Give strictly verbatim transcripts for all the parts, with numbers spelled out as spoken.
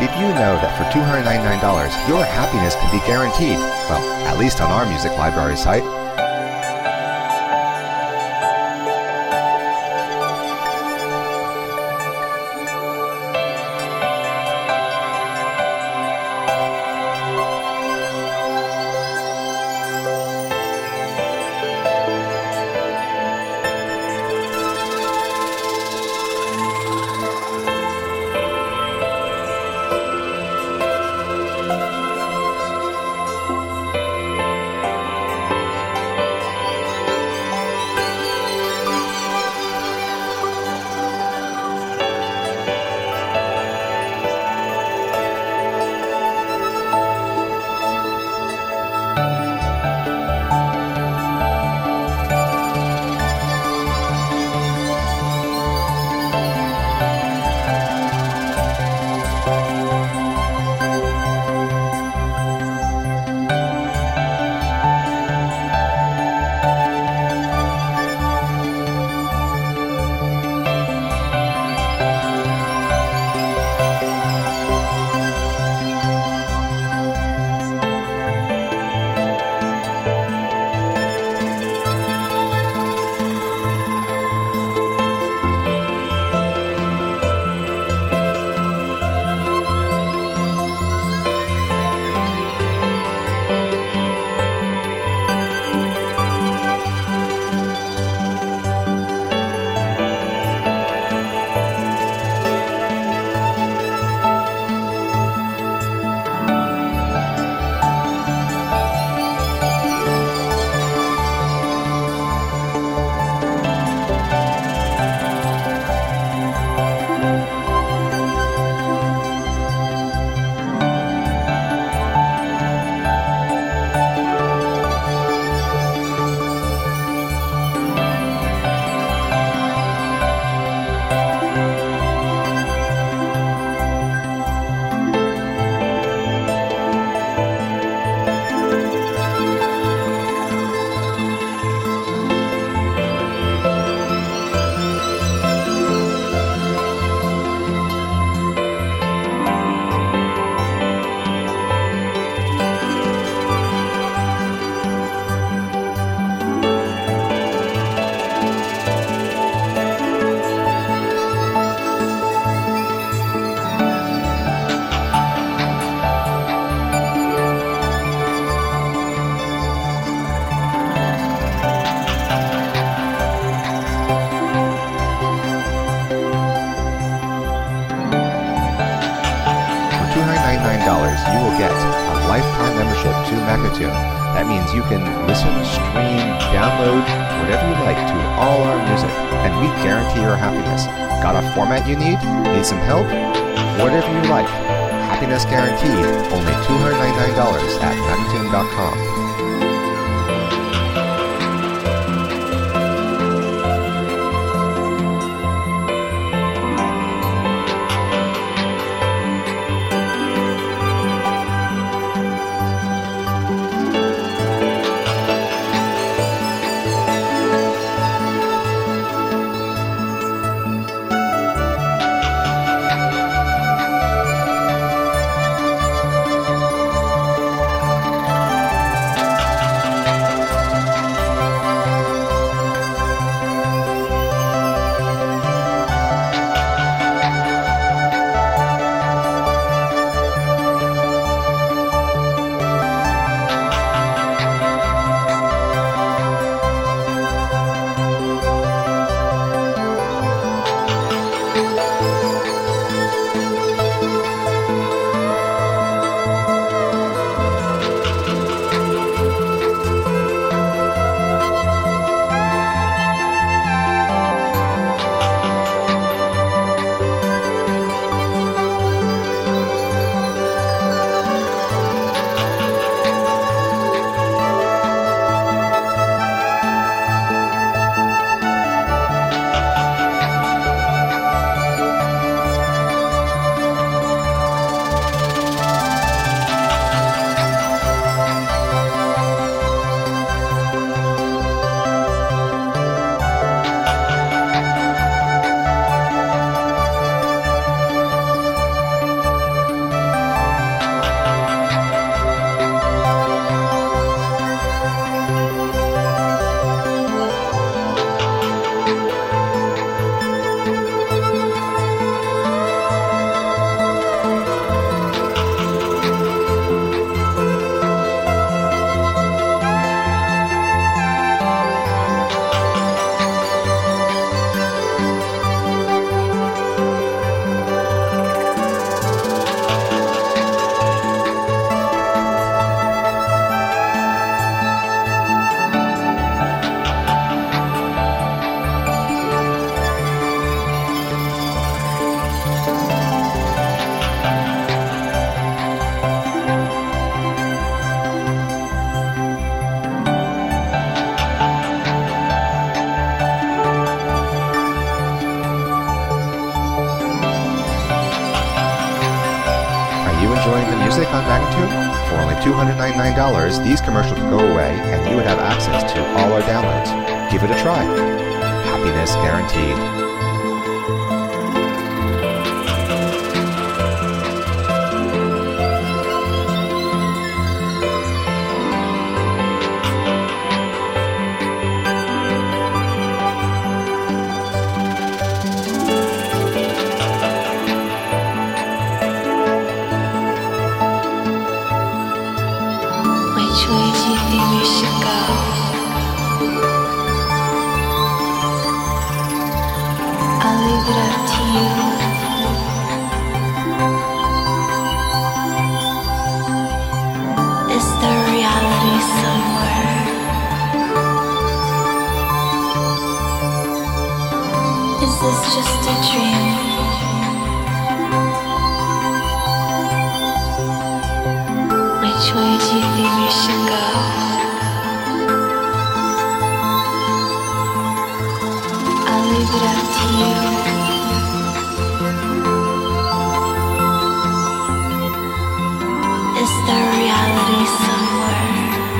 Did you know that for two hundred ninety-nine dollars, your happiness can be guaranteed? Well, at least on our music library site. You will get a lifetime membership to Magnatune. That means you can listen, stream, download, whatever you like to all our music, and we guarantee your happiness. Got a format you need? Need some help? Whatever you like. Happiness guaranteed. Only two hundred ninety-nine dollars at Magnatune dot com. enjoying the music on Magnitude? For only two hundred ninety-nine dollars, these commercials would go away and you would have access to all our downloads. Give it a try. Happiness guaranteed. Which way do you think we should go? I'll leave it up to you. Is there reality somewhere? Is this just a dream? Which way do you think we should go? I'll leave it up to you. Is there reality somewhere?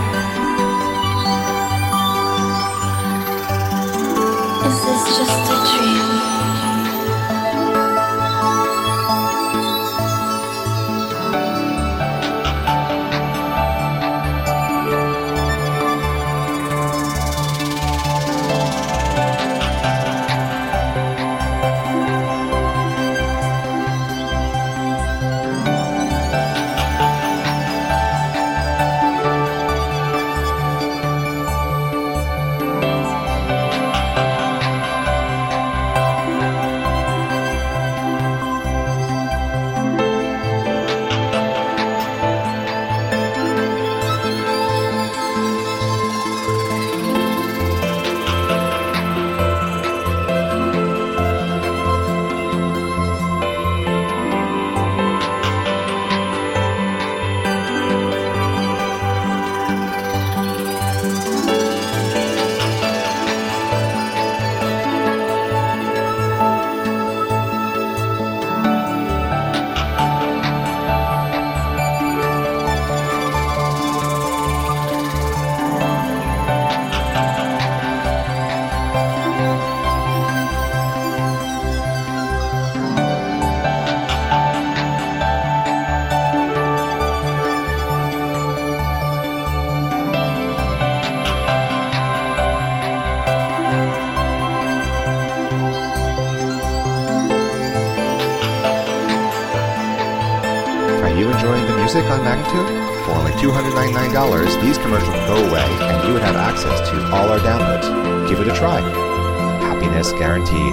Is this just a dream? Are you enjoying the music on Magnitude? For only two hundred ninety-nine dollars, these commercials would go away and you would have access to all our downloads. Give it a try. Happiness guaranteed.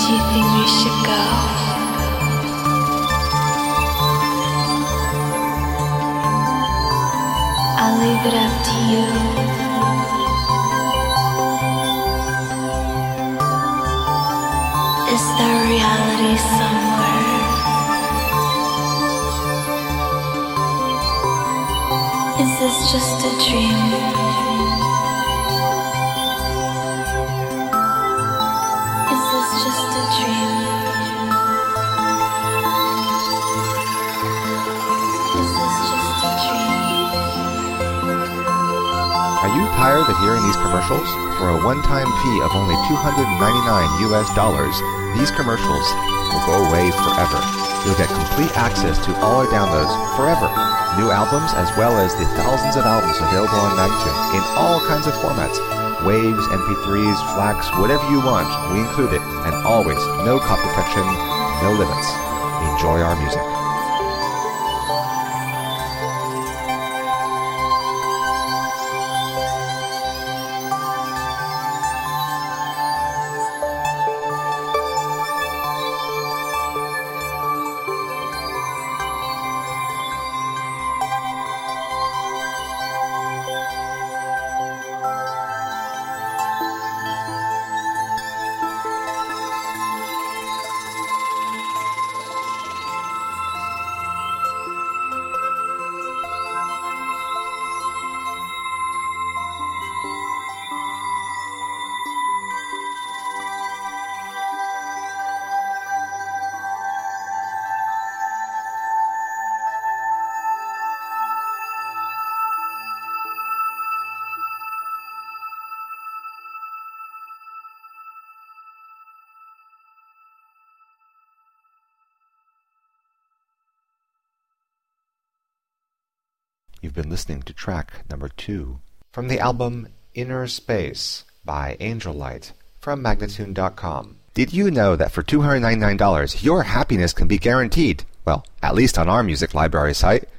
do you think we should go? I'll leave it up to you. Is there reality somewhere? Is this just a dream? Is this just a dream? Is this just a dream? Are you tired of hearing these commercials? For a one-time fee of only two hundred ninety-nine U S dollars, these commercials will go away forever. You'll get complete access to all our downloads forever. New albums as well as the thousands of albums available on Magnatune in all kinds of formats. Waves, M P threes, FLACs, whatever you want, we include it. And always, no copy protection, no limits. Enjoy our music. You've been listening to track number two from the album Inner Space by Angel Light from Magnatune dot com. Did you know that for two hundred ninety-nine dollars your happiness can be guaranteed? Well, at least on our music library site.